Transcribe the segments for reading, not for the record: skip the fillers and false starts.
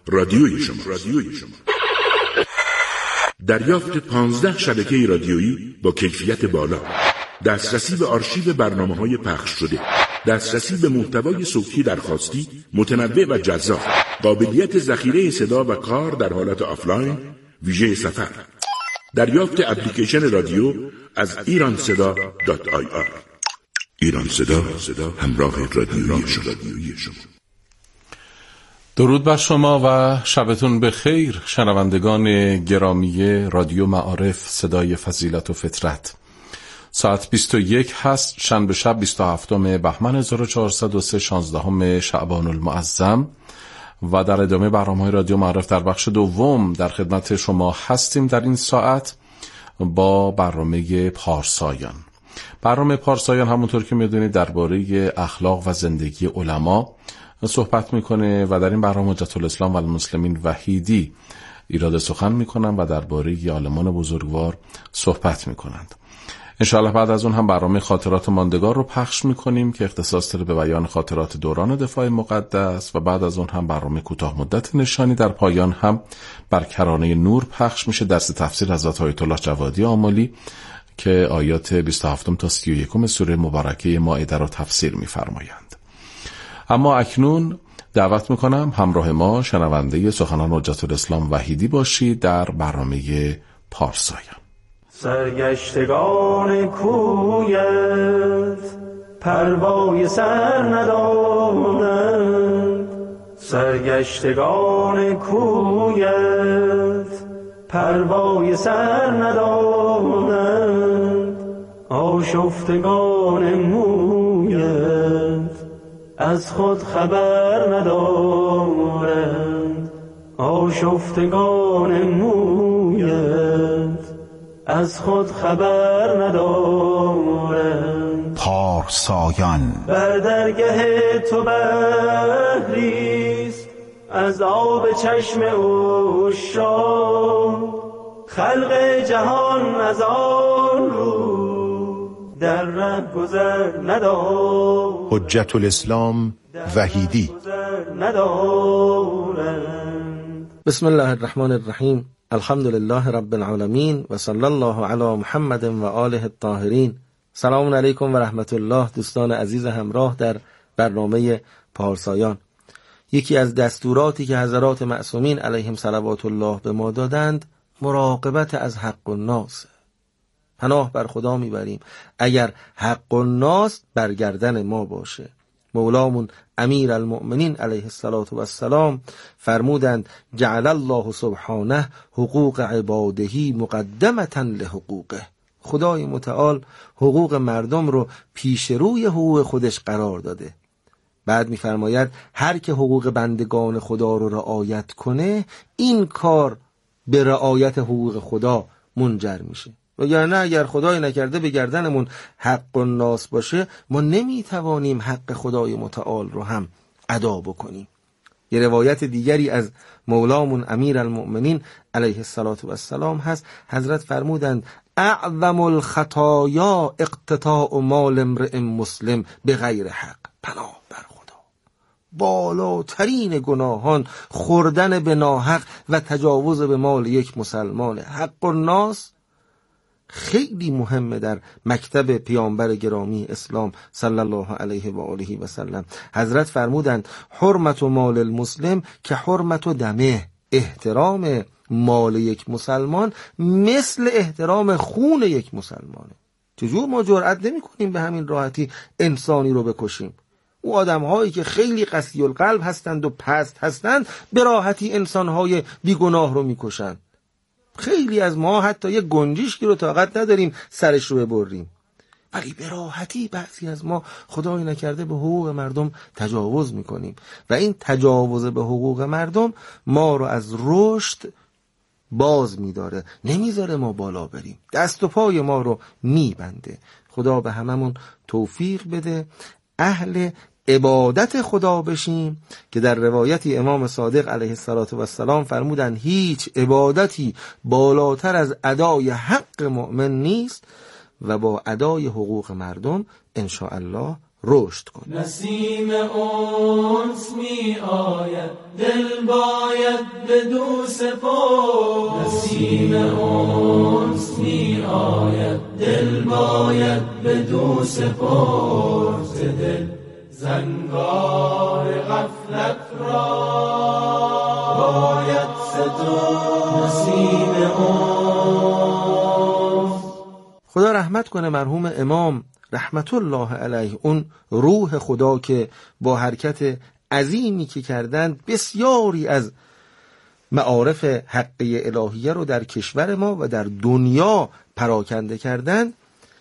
رادیوی شما. دریافت 15 شبکه رادیویی با کیفیت بالا، دسترسی به آرشیو برنامه‌های پخش شده، دسترسی به محتوای صوتی درخواستی متنوع و جذاب، قابلیت ذخیره صدا و کار در حالت آفلاین، ویژه سفر، دریافت اپلیکیشن رادیو از ایرانصدا.ir. ایران صدا، همراه رادیویی شما. درود بر شما و شبتون بخیر، شنوندگان گرامی رادیو معارف صدای فضیلت و فطرت. ساعت 21 هست، شنبه شب 27 بهمن 1403 16 شعبان المعظم و در ادامه برنامه‌های رادیو معارف در بخش دوم در خدمت شما هستیم. در این ساعت با برنامه پارسایان. برنامه پارسایان همونطور که میدونید درباره اخلاق و زندگی علما صحبت میکنه و در این برنامه حجت الاسلام و المسلمین وحیدی ایراد سخن میکنن و درباره عالمان بزرگوار صحبت میکنند. انشاءالله بعد از اون هم برنامه خاطرات ماندگار رو پخش میکنیم که اختصاص داره به بیان خاطرات دوران دفاع مقدس و بعد از اون هم برنامه کوتاه مدت نشانی. در پایان هم بر کرانه نور پخش میشه درس تفسیر حضرت آیت الله جوادی آملی که آیات 27 تا 31 سوره مبارکه مائده رو تفسیر میفرمایند. اما اکنون دعوت میکنم همراه ما شنونده سخنان حجت الاسلام وحیدی باشید در برنامه پارسایان. سرگشتگان کویت پروای سر ندارند، سرگشتگان کویت پروای سر ندارند، آشفتگان مویت از خود خبر ندارند، آشفتگان مویت از خود خبر ندارند. پارسایان بر درگه تو بحریست از آب چشم عشاق، خلق جهان از آن رو در ره گذر ندارد. حجت الاسلام وحیدی. بسم الله الرحمن الرحیم. الحمد لله رب العالمین و صلی الله علی محمد و آله الطاهرین. سلام علیکم و رحمت الله دوستان عزیز همراه در برنامه پارسایان. یکی از دستوراتی که حضرات معصومین علیهم صلوات الله به ما دادند مراقبت از حق الناس. پناه بر خدا میبریم اگر حق الناس برگردن ما باشه. مولامون امیر المؤمنین علیه السلام فرمودند جعل الله سبحانه حقوق عباده مقدمتا لحقوقه. خدای متعال حقوق مردم رو پیش روی حقوق خودش قرار داده. بعد میفرماید هر که حقوق بندگان خدا رو رعایت کنه این کار به رعایت حقوق خدا منجر میشه. وگرنه اگر خدای نکرده به گردنمون حق الناس باشه ما نمیتوانیم حق خدای متعال رو هم ادا بکنیم. یه روایت دیگری از مولامون امیر المؤمنین علیه السلام هست. حضرت فرمودند اعظم الخطایا اقتطاع مال امرئ مسلم به غیر حق. پناه بر خدا، بالاترین گناهان خوردن به ناحق و تجاوز به مال یک مسلمان. حق الناس خیلی مهمه در مکتب پیامبر گرامی اسلام صلی الله علیه و آله و سلم. حضرت فرمودند حرمت مال المسلم که حرمت دمه. احترام مال یک مسلمان مثل احترام خون یک مسلمانه. چجور ما جرئت نمی کنیم به همین راحتی انسانی رو بکشیم؟ او آدم هایی که خیلی قسی القلب هستند و پست هستند به راحتی انسان های بیگناه رو میکشند. خیلی از ما حتی یه گنجشکی رو طاقت نداریم سرش رو ببریم، ولی به راحتی بعضی از ما خدای نکرده به حقوق مردم تجاوز میکنیم و این تجاوز به حقوق مردم ما رو از رشد باز میداره، نمیذاره ما بالا بریم، دست و پای ما رو میبنده. خدا به هممون توفیق بده اهل عبادت خدا بشیم که در روایتی امام صادق علیه السلام فرمودن هیچ عبادتی بالاتر از ادای حق مؤمن نیست و با ادای حقوق مردم انشاءالله رشد کن. نسیم انس می آید دل باید بدو سپرد. نسیم انس می آید دل باید بدو سپرد. ز دل زنگار غفلت را باید سترد. نسیم انس. خدا رحمت کنه مرحوم امام رحمت الله علیه، اون روح خدا که با حرکت عظیمی که کردند بسیاری از معارف حقیه الهیه رو در کشور ما و در دنیا پراکنده کردند،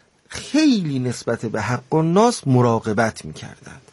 خیلی نسبت به حق الناس مراقبت می‌کردند.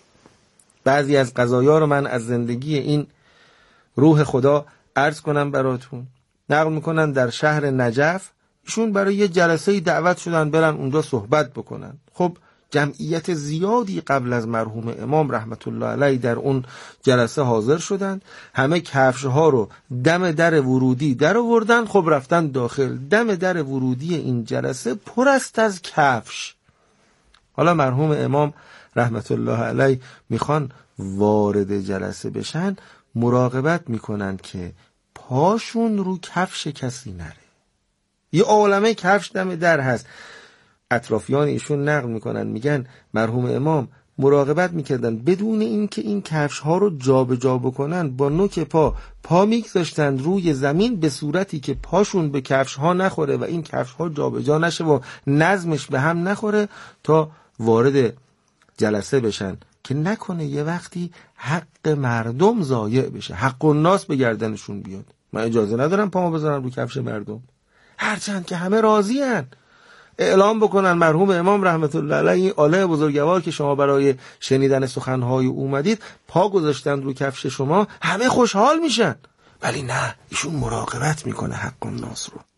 بعضی از قضایا رو من از زندگی این روح خدا عرض کنم براتون. نقل میکنن در شهر نجف ایشون برای یه جلسه دعوت شدن برن اونجا صحبت بکنن. خب جمعیت زیادی قبل از مرحوم امام رحمت الله علیه در اون جلسه حاضر شدن. همه کفش‌ها رو دم در ورودی در آوردن. خب رفتن داخل. دم در ورودی این جلسه پر است از کفش. حالا مرحوم امام رحمت الله علیه میخوان وارد جلسه بشن، مراقبت میکنن که پاشون رو کفش کسی نره. یه عالمه کفش دم در هست. اطرافیان ایشون نقل میکنن، میگن مرحوم امام مراقبت میکردن بدون اینکه این کفش ها رو جابجا بکنن، با نوک پا میگذاشتن روی زمین به صورتی که پاشون به کفش ها نخوره و این کفش ها جابجا نشه و نظمش به هم نخوره تا وارد جلسه بشن، که نکنه یه وقتی حق مردم ضایع بشه، حق الناس به گردنشون بیاد. من اجازه ندارم پامو بذارم رو کفش مردم، هرچند که همه راضی هن. اعلام بکنن مرحوم امام رحمت الله علیه این آله بزرگوار که شما برای شنیدن سخنهای اومدید پا گذاشتن رو کفش شما، همه خوشحال میشن. ولی نه، ایشون مراقبت میکنه حق الناس رو.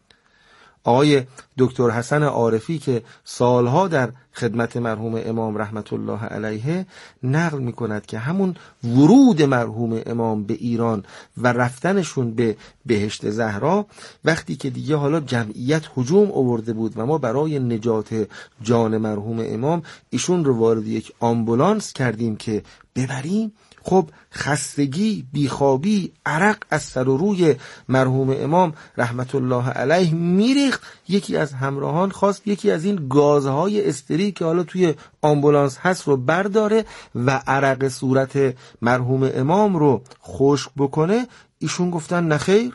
آقای دکتر حسن عارفی که سالها در خدمت مرحوم امام رحمت الله علیه نقل میکند که همون ورود مرحوم امام به ایران و رفتنشون به بهشت زهرا، وقتی که دیگه حالا جمعیت هجوم آورده بود و ما برای نجات جان مرحوم امام ایشون رو وارد یک آمبولانس کردیم که ببریم، خب خستگی، بیخوابی، عرق از سر و روی مرحوم امام رحمت الله علیه میریخت. یکی از همراهان خواست یکی از این گازهای استری که حالا توی آمبولانس هست رو برداره و عرق صورت مرحوم امام رو خشک بکنه. ایشون گفتن نخیر،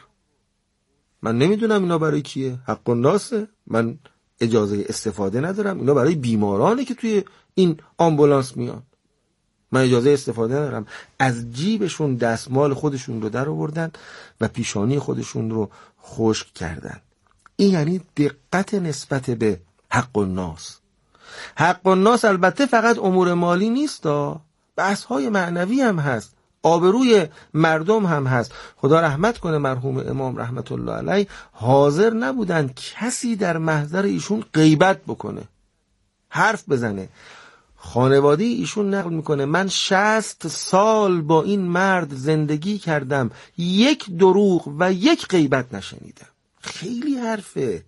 من نمیدونم اینا برای کیه، حق الناسه، من اجازه استفاده ندارم، اینا برای بیمارانه که توی این آمبولانس میان، من اجازه استفاده ندارم. از جیبشون دستمال خودشون رو در آوردن و پیشانی خودشون رو خشک کردن. این یعنی دقت نسبت به حق الناس. حق الناس البته فقط امور مالی نیست، بحث‌های معنوی هم هست، آبروی مردم هم هست. خدا رحمت کنه مرحوم امام رحمت الله علیه حاضر نبودن کسی در محضر ایشون غیبت بکنه، حرف بزنه. خانواده ایشون نقل میکنه من 60 سال با این مرد زندگی کردم، یک دروغ و یک غیبت نشنیدم. خیلی حرفه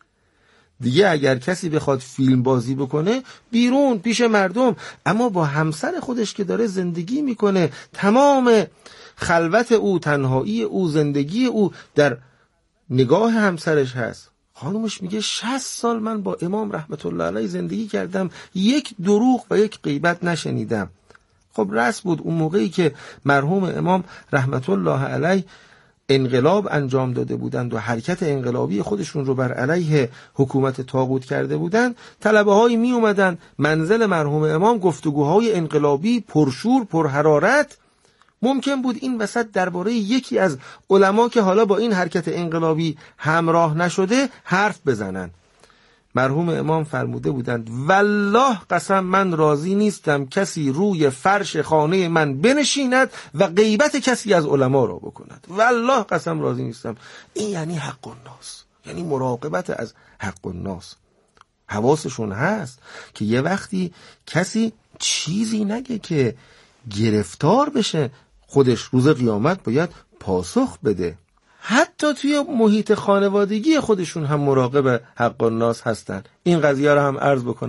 دیگه. اگر کسی بخواد فیلم بازی بکنه بیرون پیش مردم، اما با همسر خودش که داره زندگی میکنه، تمام خلوت او، تنهایی او، زندگی او در نگاه همسرش هست. خانومش میگه 60 سال من با امام رحمت الله علیه زندگی کردم، یک دروغ و یک غیبت نشنیدم. خب رسم بود اون موقعی که مرحوم امام رحمت الله علیه انقلاب انجام داده بودند و حرکت انقلابی خودشون رو بر علیه حکومت طاغوت کرده بودند، طلبه هایی می اومدن منزل مرحوم امام، گفتگوهای انقلابی پرشور پرحرارت. ممکن بود این وسط درباره یکی از علما که حالا با این حرکت انقلابی همراه نشده حرف بزنن. مرحوم امام فرموده بودند والله قسم من راضی نیستم کسی روی فرش خانه من بنشیند و غیبت کسی از علما را بکند. والله قسم راضی نیستم. این یعنی حق الناس، یعنی مراقبت از حق الناس. حواسشون هست که یه وقتی کسی چیزی نگه که گرفتار بشه، خودش روز قیامت باید پاسخ بده. حتی توی محیط خانوادگی خودشون هم مراقب حق الناس هستن. این قضیه رو هم عرض بکنم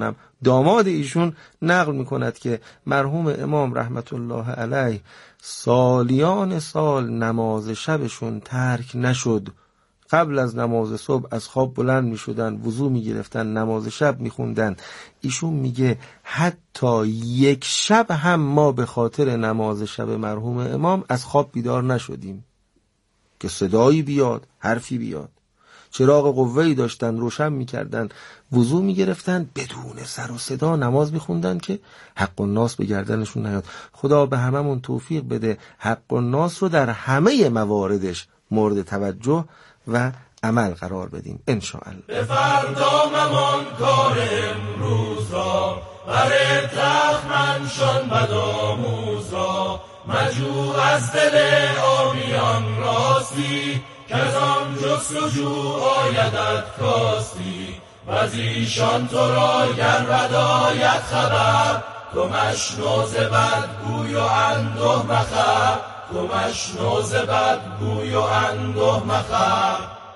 داماد ایشون نقل میکند که مرحوم امام رحمت الله علیه سالیان سال نماز شبشون ترک نشد. قبل از نماز صبح از خواب بلند می شدن، وضو می گرفتن، نماز شب می خوندن. ایشون میگه حتی یک شب هم ما به خاطر نماز شب مرحوم امام از خواب بیدار نشدیم که صدایی بیاد، حرفی بیاد. چراغ قوه‌ای داشتن، روشن می کردن، وضو می گرفتن، بدون سر و صدا نماز می خوندن که حق الناس به گردنشون نیاد. خدا به هممون توفیق بده حق الناس رو در همه مواردش مورد توجه و عمل قرار بدیم انشاءالله. به فردا ممان کار امروز را، بر تخمن شن بدآموز را، مجو از دل آبیان راستی، که از آن جستجو آیدت کاستی. و از ایشان تو را گر بد آید خبر، تو مشنو ز بد گوی و انده مخور، تو مشنو ز بد گوی و انده مخور.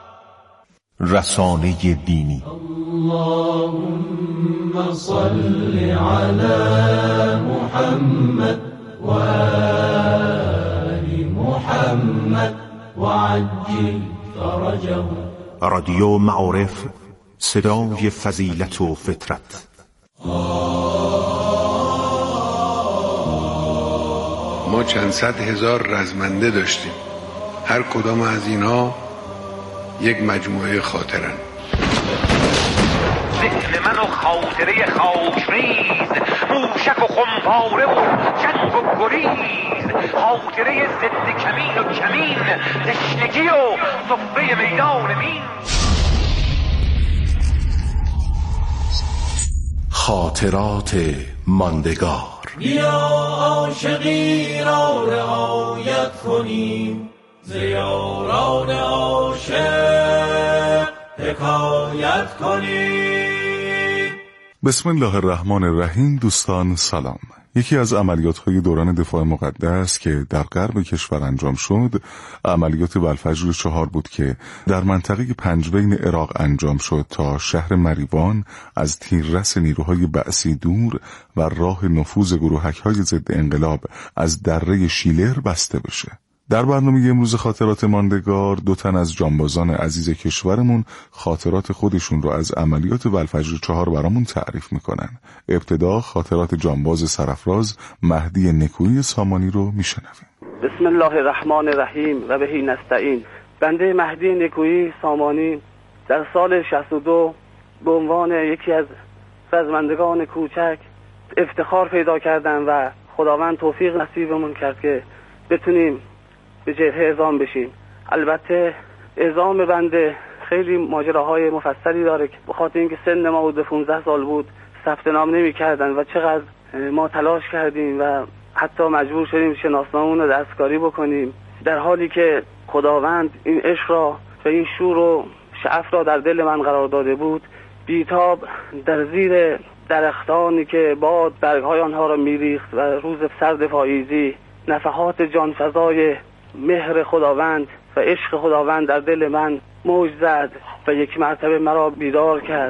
رسانه دینی. اللهم صل علی محمد و آل محمد و عجل فرجه. رادیو معارف، صدای فضیلت و فطرت. ما چند صد هزار رزمنده داشتیم، هر کدام از اینها یک مجموعه خاطرن. ذهن من و خاطره خاکریز، موشک و خمپاره و جنگ و گریز، خاطره ضد کمین و کمین، تشنگی و صفه میدان مین. خاطرات ماندگار. بیا عاشقی را رعایت کنیم، ز یاران عاشق حکایت کنیم. بسم الله الرحمن الرحیم. دوستان سلام. یکی از عملیات‌های دوران دفاع مقدس که در غرب کشور انجام شد، عملیات بلفجر 4 بود که در منطقه پنجبین عراق انجام شد تا شهر مریوان از تیررس نیروهای بعثی دور و راه نفوذ گروهک‌های ضد انقلاب از دره شیلر بسته بشه. در برنامه امروز خاطرات ماندگار، 2 تن از جانبازان عزیز کشورمون خاطرات خودشون رو از عملیات بلفجر 4 برامون تعریف میکنن. ابتدا خاطرات جانباز سرافراز مهدی نکویی سامانی رو میشنویم. بسم الله الرحمن الرحیم و بهی نستعین. بنده مهدی نکویی سامانی در سال 62 به عنوان یکی از رزمندگان کوچک افتخار پیدا کردم و خداوند توفیق نصیبمون کرد که بتونیم به جبهه اعزام بشیم. البته اعزام بنده خیلی ماجراهای مفصلی داره که بخاطر اینکه سن ما حدود 15 سال بود ثبت نام نمی‌کردن و چقدر ما تلاش کردیم و حتی مجبور شدیم شناسنامه‌مون رو دستکاری بکنیم، در حالی که خداوند این عشق را و این شور و شعف را در دل من قرار داده بود. بیتاب در زیر درختانی که باد برگ‌های آنها را می‌ریخت و روز سرد پاییزی نفحات جانفزای مهر خداوند و عشق خداوند در دل من موج زد و یک مرتبه مرا بیدار کرد.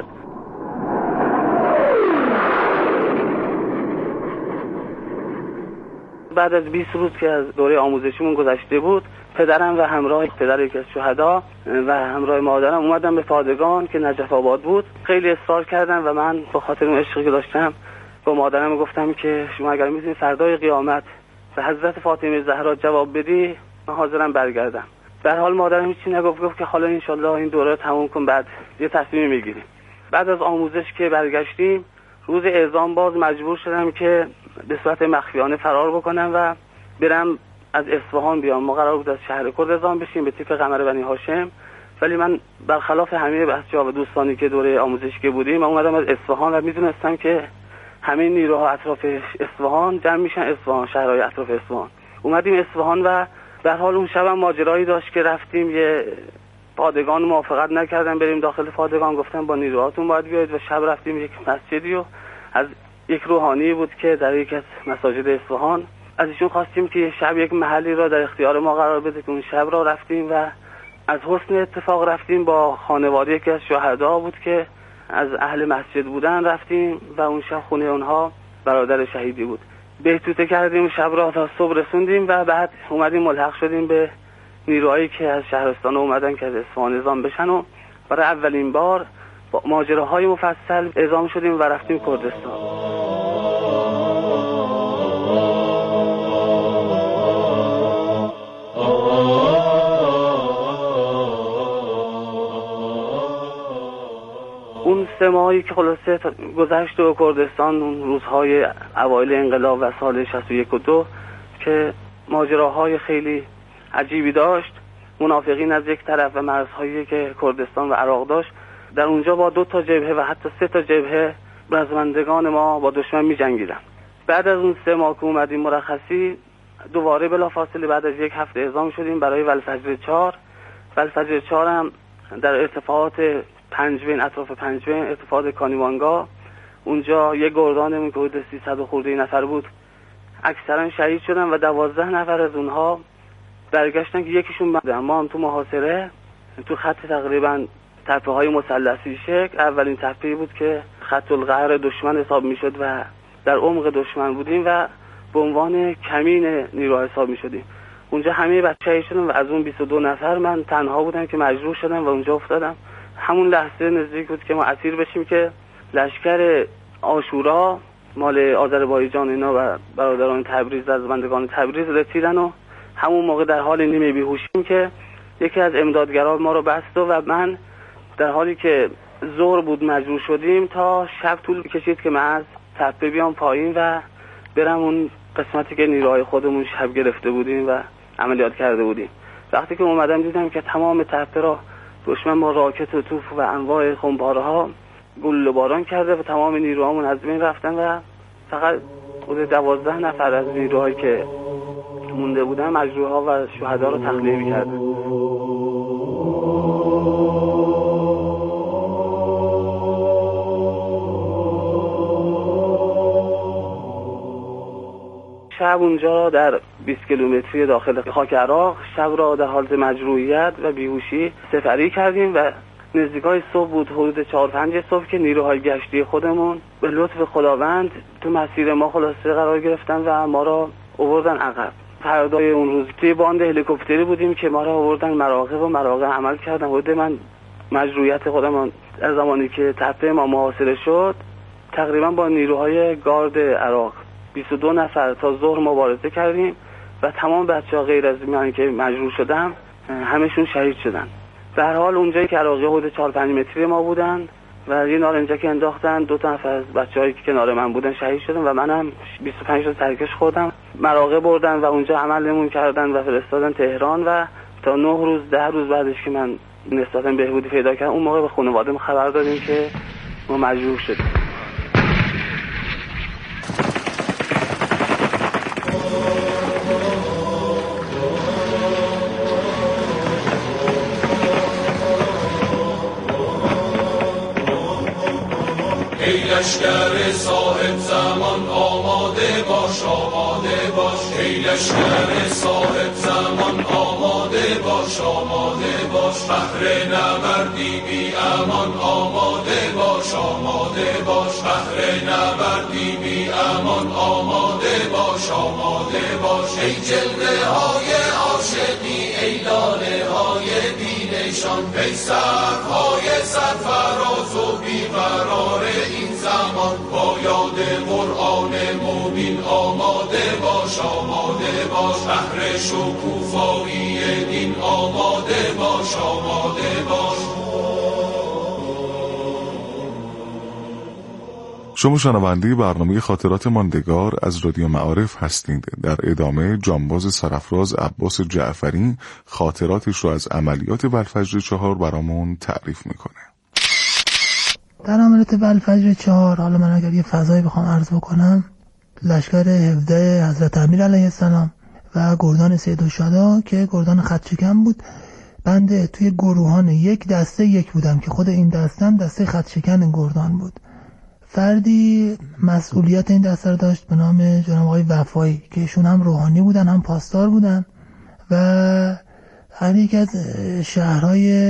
بعد از 20 روز که از دوره آموزشیمون گذشته بود، پدرم و همراه پدر یکی از شهدا و همراه مادرم اومدم به پادگان که نجف آباد بود. خیلی اصرار کردن و من به خاطر اون عشقی که داشتم با مادرم گفتم که شما اگر می‌تونید فردای قیامت به حضرت فاطمه زهرا جواب بدی، من حاضرم برگردم. در حال مادرم هیچی نگفت، گفت که حالا انشالله این دوره رو تموم کن، بعد یه تصمیم میگیریم. بعد از آموزش که برگشتیم، روز اعزام باز مجبور شدم که به صورت مخفیانه فرار بکنم و برم از اصفهان بیام. ما قرار بود از شهر کرد اعزام بشیم به تیپ قمر بنی هاشم، ولی من برخلاف همه بچه‌ها و دوستانی که دوره آموزش که بودیم، من اومدم از اصفهان و میدونستم که همه نیروها اطراف اصفهان جمع میشن، اصفهان شهرهای اطراف اصفهان. اومدیم اصفهان و در حال اون شب هم ماجرایی داشت که رفتیم یه پادگان موافقت نکردن بریم داخل پادگان، گفتن با نیروهاتون باید بیاید و شب رفتیم یک مسجدی و از یک روحانی بود که در یک از مساجد اصفهان، از ایشون خواستیم که شب یک محلی را در اختیار ما قرار بده که اون شب را رفتیم و از حسن اتفاق رفتیم با خانواده یکی از شهدا بود که از اهل مسجد بودن رفتیم و اون شب خونه اونها برادر شهیدی بود. بهتوته کردیم، شب را تا صبح رسوندیم و بعد اومدیم ملحق شدیم به نیروهایی که از شهرستان اومدن که از اصفهان اعزام بشن و برای اولین بار با ماجراهای مفصل اعزام شدیم و رفتیم کردستان. اون 3 ماهی که خلاصه گذشت و کردستان، اون روزهای اوایل انقلاب و سال 61 و 2 که ماجراهای خیلی عجیبی داشت، منافقین از یک طرف و مرزهایی که کردستان و عراق داشت، در اونجا با 2 تا جبهه و حتی 3 تا جبهه رزمندگان ما با دشمن می جنگیدن. بعد از اون 3 ماه که اومدیم مرخصی، دوباره بلافاصله بعد از 1 هفته اعزام شدیم برای ولفجر 4. ولفجر 4 هم در ارتفاعات پنجبین، اطراف پنجبین، ارتفاعات کانیوانگا، اونجا یک گردانمون که حدود 300 خورده نفر بود اکثرا شهید شدن و 12 نفر از اونها برگشتن که یکیشون من. ما هم تو محاصره تو خط تقریبا تپه های مثلثی شکل، اولین تپه‌ای بود که خط القهر دشمن حساب میشد و در عمق دشمن بودیم و به عنوان کمین نیرو حساب میشدیم. اونجا همه بچه‌ها شدن و از اون 22 نفر من تنها بودم که مجروح شدم و اونجا افتادم. همون لحظه نزدیک بود که ما اسیر بشیم که لشکر عاشورا مال آذربایجان اینا و برادران تبریز، رزمندگان تبریز رسیدن و همون موقع در حال نیمه بیهوشیم که یکی از امدادگران ما رو بست و من در حالی که ظهر بود مجبور شدیم تا شب طول کشید که من از تپه بیام پایین و برم اون قسمتی که نیروهای خودمون شب گرفته بودیم و عملیات کرده بودیم. وقتی که اومدم دیدم که تمام تپه را دشمن با راکت و توپ و انواع خمپاره‌ها گلوله باران کرده و تمام نیروهامون از بین رفتن و فقط حدود 12 نفر از نیروهایی که مونده بودن مجروح‌ها و شهدا رو تخلیه می‌کردن. شب اونجا در 20 کیلومتری داخل خاک عراق شب را در حالت مجروحیت و بیهوشی سپری کردیم و نزدیکای صبح بود، حدود 4-5 صبح که نیروهای گشتی خودمون به لطف خداوند تو مسیر ما خلاصه قرار گرفتن و ما را آوردن عقب. فردای اون روز توی باند هلیکوپتری بودیم که ما را آوردن مراقب و مراقب عمل کردن. حدود من مجروحیت خودم از زمانی که تپه ما محاصره شد تقریبا با نیروهای گارد عراق 22 نفر تا ظهر مبارزه کردیم و تمام بچه‌ها غیر از من که مجروح شدم همشون شهید شدن. در حال اونجایی که عراقی حدود 4-5 متری ما بودن و یه نارنجک انداختن، 2 تا نفر از بچه‌هایی که کنار من بودن شهید شدن و منم 25 تا سرکش خوردم. مراقب بردن و اونجا عملمون کردن و فرستادن تهران و تا 9 روز 10 روز بعدش که من نسبتاً بهبودی پیدا کردم اون موقع به خانواده‌ام خبر دادیم که ما مجروح شدیم. لشکر صاحب زمان آماده باش، آماده باش. ای لشکر صاحب زمان آماده باش، آماده باش. بهر نبردی بی امان آماده باش، آماده باش. بهر نبردی بی امان آماده باش، آماده باش. ای جلوه های عاشقی، ای لاله های بینشان، ای سرهای سرفراز و بیقرار این زمان، با یاد قرآن مبین آماده باش، آماده باش. بهر شکوفایی دین آماده باش، آماده باش. شما شنونده برنامه خاطرات ماندگار از رادیو معارف هستید. در ادامه جانباز سرافراز عباس جعفری خاطراتش رو از عملیات ولفجر 4 برامون تعریف میکنه. در عملیات ولفجر 4 حالا من اگر یه فضایی بخوام عرض بکنم، لشکر 17 حضرت امیر علیه السلام و گردان سید الشهدا که گردان خط شکن بود، بنده توی گروهان یک دسته یک بودم که خود این دسته خط شکن گردان بود. فردی مسئولیت این دسته رو داشت به نام جناب آقای وفایی که ایشون هم روحانی بودن هم پاسدار بودن و هر یک از شهرهای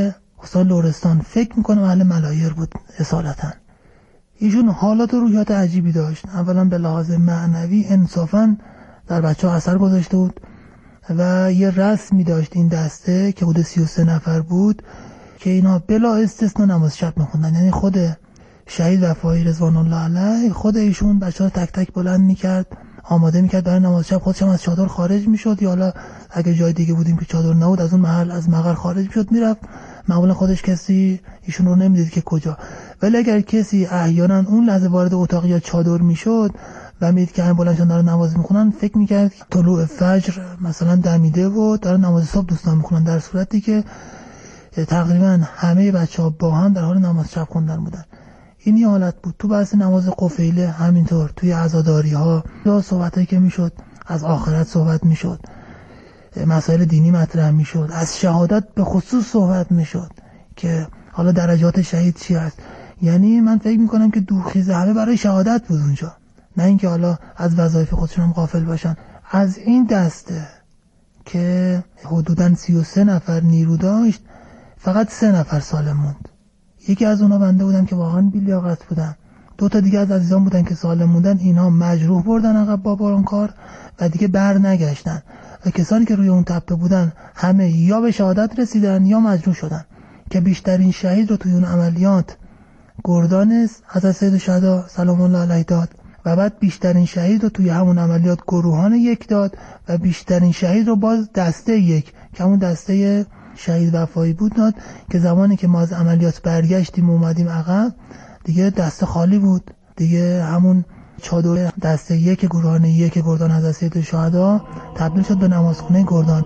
استان لرستان، فکر میکنم اهل ملایر بود اصالتا. ایشون حالات و روحیات عجیبی داشت. اولا به لحاظ معنوی انصافا در بچه ها اثر گذاشته بود و یه رسمی داشت این دسته که حدود 33 نفر بود که اینا بلا استثنا نماز شب میخوندن. یعنی خود شهید وفایی رضوان الله علیه خود ایشون بچه‌ها تک تک بلند میکرد، آماده میکرد برای نماز شب، خودش هم از چادر خارج میشد، یا حالا اگه جای دیگه بودیم که چادر نبود از اون محل از مقر خارج میشد میرفت. معمولا خودش کسی ایشون رو نمیدید که کجا، ولی اگر کسی احیانا اون لحظه وارد اتاق یا چادر میشد و میدید که همین بلندشان داره نماز میخونن، فکر میکرد طلوع فجر مثلا دمیده و داره نماز صبح دوستان میخونن، در صورتی که تقریبا همه بچه‌ها با هم در حال نماز شب خوندن بودن. این یه حالت بود. تو بحث نماز قفیله همینطور، توی عزاداری ها صحبتایی که میشد از آخرت صحبت میشد، مسائل دینی مطرح میشد، از شهادت به خصوص صحبت میشد که حالا درجات شهید چی هست. یعنی من فکر میکنم که دوخیز همه برای شهادت بود اونجا، نه اینکه حالا از وظایف خودشون هم غافل باشن. از این دسته که حدوداً 33 نفر نیرو داشت فقط 3 نفر سالم موند. یکی از اونا بنده بودم که واقعا بی‌لیاقت بودم. 2 تا دیگه از عزیزان بودن که سالم موندن، اینا مجروح بردن عقب با بارانکار و دیگه بر نگشتن و کسانی که روی اون تپه بودن همه یا به شهادت رسیدن یا مجروح شدن. که بیشترین شهید رو توی اون عملیات گردان حضرت سید شهدا سلام الله علیه داد و بعد بیشترین شهید رو توی همون عملیات گروهان 1 داد و بیشترین شهید رو باز دسته 1 که همون دسته شهید وفایی بود داد، که زمانی که ما از عملیات برگشتیم اومدیم عقب دیگه دسته خالی بود، دیگه همون چادر دسته 1 گروهان 1 گردان حضرت سید شهدا تبدیل شد به نمازخونه گردان.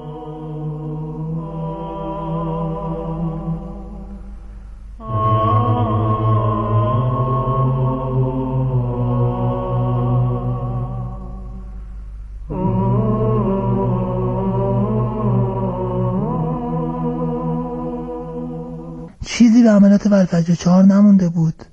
چیزی به عملیات والفجر 4 نمونده بود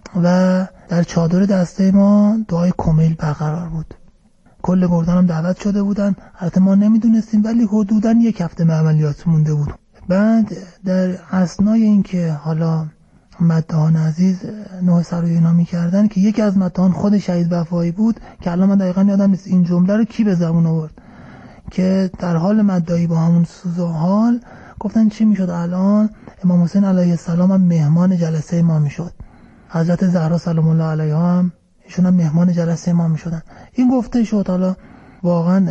و در چادر دسته ما دعای کمیل برقرار بود. کل گردان هم دعوت شده بودن، البته ما نمیدونستیم ولی حدوداً 1 هفته به عملیات مونده بود. بعد در اثنای این که حالا مدهان عزیز نوع سر و اینا میکردن که یکی از مدهان خود شهید وفایی بود که الان من دقیقاً یادم نیست این جمله رو کی به زبون آورد، که در حال مدعی با همون سوز و حال گفتن چی میشد الان امام حسین علیه السلام هم مهمان جلسه ما میشد، حضرت زهرا سلام الله علیها هم ایشون هم مهمان جلسه ما میشدن. این گفته شد. حالا واقعا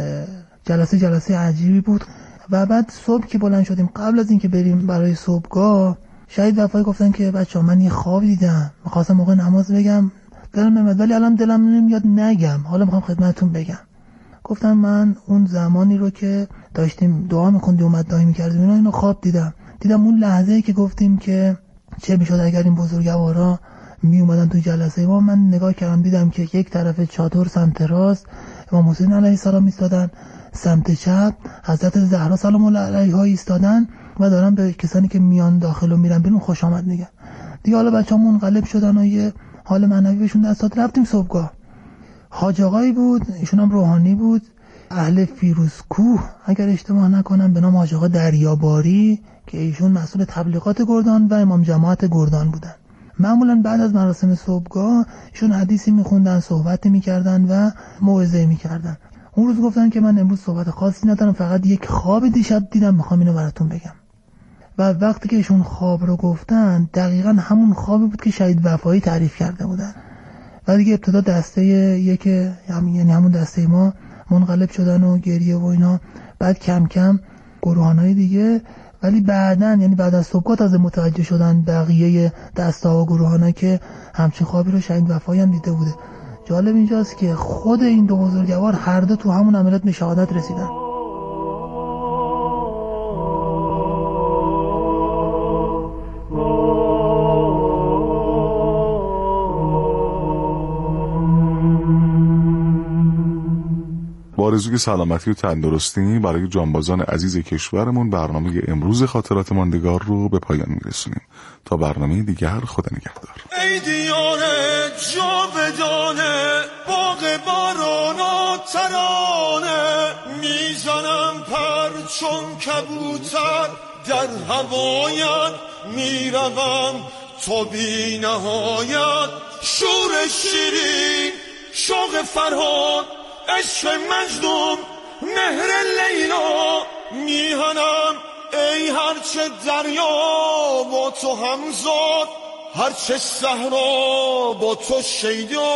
جلسه عجیبی بود. و بعد صبح که بلند شدیم قبل از اینکه بریم برای صبحگاه، شهید وفایی گفتن که بچه‌ها من یه خواب دیدم، می‌خواستم موقع نماز بگم دلم نمیاد ولی الان دلم نمیاد نگم، حالا میخوام خدمتتون بگم. گفتم من اون زمانی رو که داشتیم دعا می‌خوندیم و مدعی می‌کردیم اینو خواب دیدم اون لحظه‌ای که گفتیم که چه میشد اگر این بزرگوارا می اومدن توی جلسه ما. من نگاه کردم دیدم که یک طرف چادر سمت راست امام حسین علیه السلام ایستادن، سمت چپ حضرت زهرا سلام الله علیها ایستادن و دارن به کسانی که میان داخل و میرن بیرون خوش آمد میگن. دیگه حالا بچه‌ها منقلب شدن و یه حال معنوی بهشون دست داد. رفتیم صبحگاه. حاج آقایی بود، ایشون هم روحانی بود، اهل فیروزکوه اگر اشتباه نکنم، به نام حاج آقا دریاباری، که ایشون مسئول تبلیغات گردان و امام جماعت گردان بودن. معمولا بعد از مراسم صبحگاه ایشون حدیثی میخوندن، صحبتی میکردن و موعظه میکردن. اون روز گفتن که من امروز صحبت خاصی ندارم، فقط یک خواب دیشب دیدم میخوام اینو براتون بگم. و وقتی که ایشون خواب رو گفتن دقیقاً همون خوابی بود که شهید وفایی تعریف کرده بودن. و دیگه ابتدا دسته یک یعنی همون دسته ما منقلب شدن و گریه و اینا، بعد کم کم گروهانای دیگه، ولی بعدن یعنی بعد از صبحگاه تازه متوجه شدن بقیه دستا و گروهانا که همچین خوابی رو شهید وفایی هم دیده بوده. جالب اینجاست که خود این دو بزرگوار هر دو تو همون عملیات به شهادت رسیدن. بار آرزوی سلامتی و تندرستی برای جانبازان عزیز کشورمون برنامه امروز خاطرات ماندگار رو به پایان میرسونیم. تا برنامه دیگر، خدا نگهدار. ای دیاره جاودانه، باغ بارانا ترانه، میزنم پر چون کبوتر در هوایت، میروم تا بی نهایت. شور شیرین، شوق فرهاد، عشق مجنون، مهر لیلا، میهنم ای هرچه دریا با تو همزاد، هرچه صحرا با تو شیدا.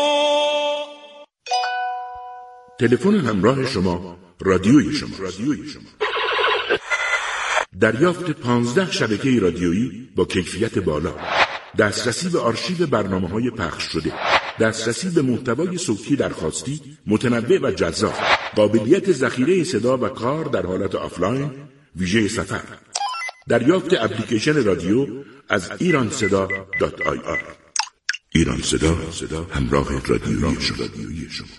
تلفن همراه شما، رادیوی شما. دریافت 15 شبکه رادیویی با کیفیت بالا، دسترسی به آرشیو برنامه‌های پخش شده، دسترسی به محتوای صوتی درخواستی متنوع و جذاب، قابلیت ذخیره صدا و کار در حالت آفلاین، ویژه سفر، دریافت اپلیکیشن رادیو از ایرانصدا.ir. ایران صدا، همراه رادیویی شما.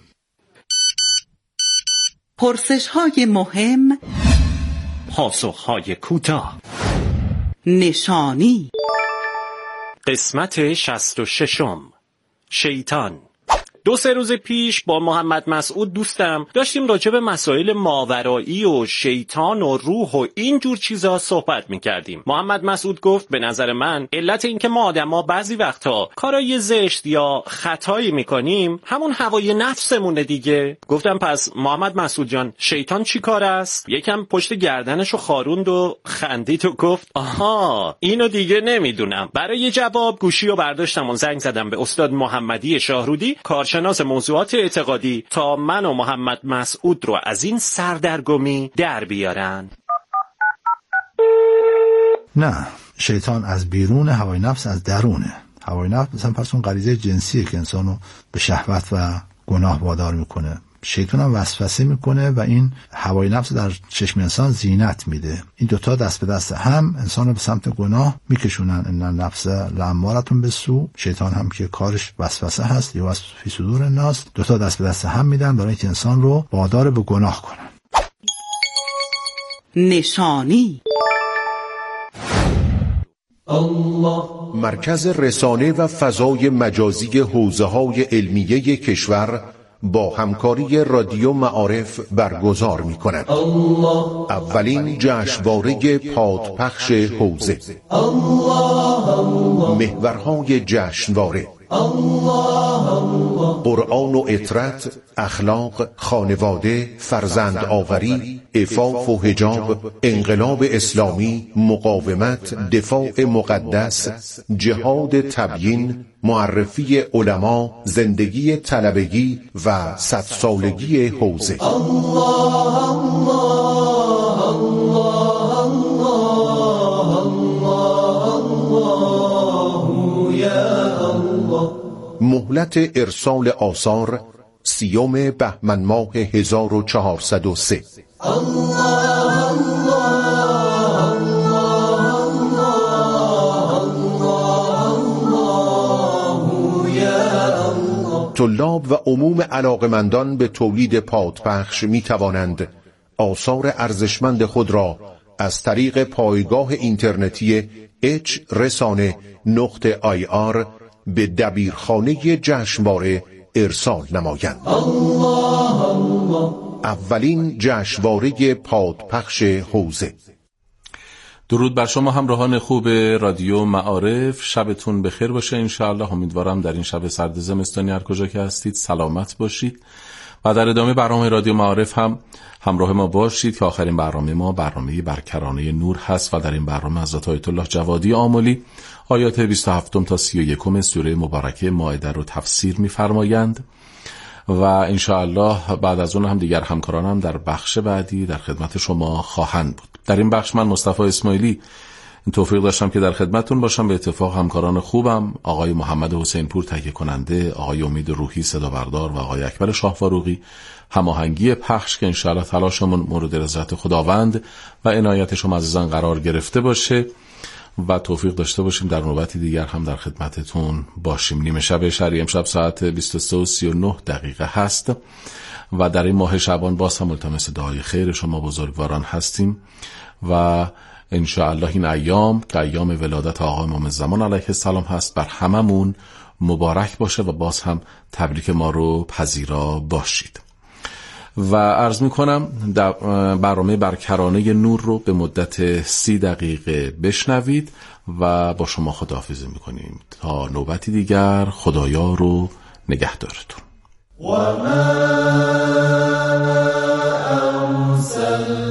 پرسش‌های مهم، پاسخ‌های کوتاه. نشانی. قسمت 66. شیطان. 2-3 روز پیش با محمد مسعود دوستم داشتیم راجع به مسائل ماورایی و شیطان و روح و اینجور چیزا صحبت می‌کردیم. محمد مسعود گفت به نظر من علت این که ما آدما بعضی وقتا کارای زشت یا خطایی می‌کنیم همون هوای نفسمونه دیگه. گفتم پس محمد مسعود جان، شیطان چی کار است؟ یکم پشت گردنشو خاروند و خندید و گفت آها اینو دیگه نمیدونم. برای جواب گوشیو برداشتم و زنگ زدم به استاد محمدی شاهرودی، کارشناس موضوعات اعتقادی، تا من و محمد مسعود رو از این سردرگمی در بیارن. نه، شیطان از بیرون، هوای نفس از درونه. هوای نفس مثلا پس اون غریزه جنسیه که انسانو به شهوت و گناه وادار میکنه. شیطان هم وسوسه میکنه و این هوای نفس در چشم انسان زینت میده. این دوتا دست به دست هم انسان رو به سمت گناه میکشونن. ان النفس لامارتون بالسوء. شیطان هم که کارش وسوسه هست، یا وسوسه فی صدور الناس، دوتا دست به دست هم میدن برای اینکه انسان رو وادار به گناه کنن. نشانی. مرکز رسانه و فضای مجازی حوزه‌های علمیه کشور با همکاری رادیو معارف برگزار می‌کند. اولین جشنواره پادپخش حوزه. محورهای جشنواره: قرآن و اطرت، اخلاق، خانواده، فرزند آوری، عفاف و حجاب، انقلاب اسلامی، مقاومت، دفاع مقدس، جهاد تبیین، معرفی علما، زندگی طلبگی و 100 سالگی حوزه. مهلت ارسال آثار 30 بهمن ماه 1403. طلاب و عموم علاقمندان به تولید پادپخش می توانند آثار ارزشمند خود را از طریق پایگاه اینترنتی hresane.ir به دبیرخانه جشنواره ارسال نمایند. اولین جشنواره پادپخش حوزه. درود بر شما همراهان خوب رادیو معارف، شبتون بخیر باشه انشاءالله. امیدوارم در این شب سرد زمستانی هر کجا که هستید سلامت باشید و در ادامه برنامه رادیو معارف هم همراه ما باشید که آخرین برنامه ما برنامه برکرانه نور هست و در این برنامه حضرت آیت الله جوادی آملی آیات 27 تا 31 سوره مبارکه مائده رو تفسیر می‌فرمایند و انشاءالله بعد از اون هم دیگر همکارانم در بخش بعدی در خدمت شما خواهند بود. در این بخش من مصطفی اسماعیلی توفیق داشتم که در خدمتتون باشم. به اتفاق همکاران خوبم عقای محمد حسین پور تهیه کننده، آقای امید روحی صدا بردار و آقای اکبر شاهفاروقی هماهنگی پخش که انشاءالله تلاشمون مورد رضایت خداوند و عنایت شما عزیزان قرار گرفته باشه و توفیق داشته باشیم در نوبتی دیگر هم در خدمتتون باشیم. نیمه شب شهری امشب ساعت 23:39 هست و در این ماه شعبان باز هم ملتمس دعای خیر شما بزرگواران هستیم و انشاءالله این ایام که ایام ولادت آقا امام زمان علیه السلام هست بر هممون مبارک باشه و باز هم تبریک ما رو پذیرا باشید. و عرض میکنم برنامه برکرانه نور رو به مدت 30 دقیقه بشنوید و با شما خداحافظی میکنیم تا نوبتی دیگر. خدایا رو نگهدارتون. و ما ارسلنا